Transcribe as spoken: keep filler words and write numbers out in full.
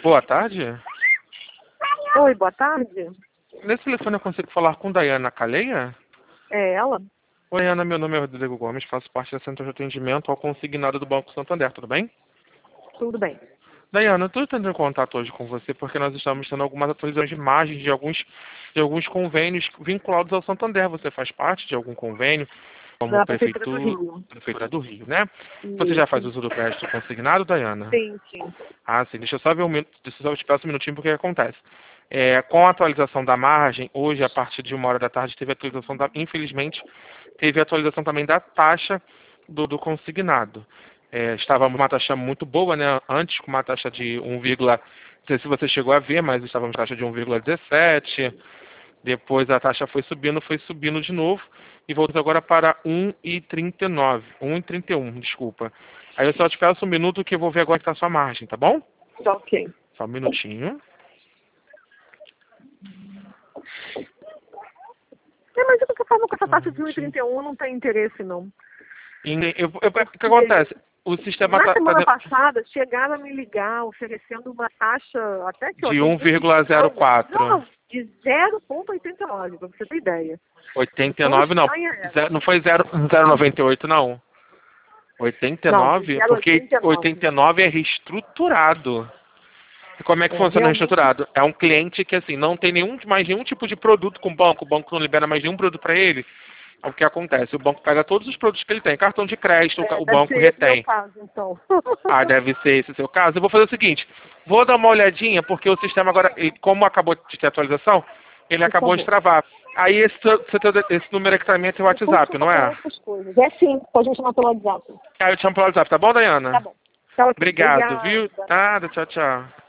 Boa tarde. Oi, boa tarde. Nesse telefone eu consigo falar com Daiana Caleia? É ela? Oi, Daiana, meu nome é Rodrigo Gomes, faço parte da Centro de Atendimento ao Consignado do Banco Santander, tudo bem? Tudo bem. Daiana, eu estou entrando em contato hoje com você porque nós estamos tendo algumas atualizações de imagens de alguns, de alguns convênios vinculados ao Santander. Você faz parte de algum convênio, como Da Prefeitura do Prefeitura, Rio. Prefeitura do Rio, né? Você já faz Isso. uso do crédito consignado, Daiana? Sim, sim. Ah, sim. Deixa eu só ver um minuto, deixa eu só te peço um minutinho porque acontece. É, com a atualização da margem, hoje, a partir de uma hora da tarde, teve a atualização da, infelizmente, teve a atualização também da taxa do, do consignado. É, estava uma taxa muito boa, né? Antes com uma taxa de um, não sei se você chegou a ver, mas estávamos com taxa de um vírgula dezessete. Depois a taxa foi subindo, foi subindo de novo e voltou agora para um vírgula trinta e nove, um vírgula trinta e um, desculpa. Aí eu só te peço um minuto que eu vou ver agora que está a sua margem, tá bom? Tá ok. Só um minutinho. É, mas de qualquer forma, com essa taxa de um vírgula trinta e um não tem interesse, não. E eu- eu- o que acontece? O sistema Na está semana passada, chegaram a me ligar oferecendo uma taxa até que... ó, de tem um vírgula zero quatro. Não, de zero vírgula oitenta e nove, pra você ter ideia. oitenta e nove não. Zé- Não foi zero vírgula noventa e oito não. oitenta e nove? Não, Porque zero vírgula oitenta e nove. oitenta e nove é reestruturado. E como é que É, funciona o realmente. reestruturado? É um cliente que assim não tem nenhum, mais nenhum tipo de produto com o banco, o banco não libera mais nenhum produto para ele. O que acontece? O banco pega todos os produtos que ele tem, cartão de crédito, É, o deve banco ser esse meu retém. caso, então. Ah, deve ser esse o seu caso. Eu vou fazer o seguinte, vou dar uma olhadinha, porque o sistema agora, ele- como acabou de ter atualização, ele Por acabou de favor. travar. Aí esse, seu- seu- esse número aqui também é seu WhatsApp, não é? Essas coisas. É sim, pode me chamar pelo WhatsApp. Ah, eu te chamo pelo WhatsApp, tá bom, Tá Daiana? bom. Tá ok. Obrigado, Obrigada. viu? Nada, tchau, tchau.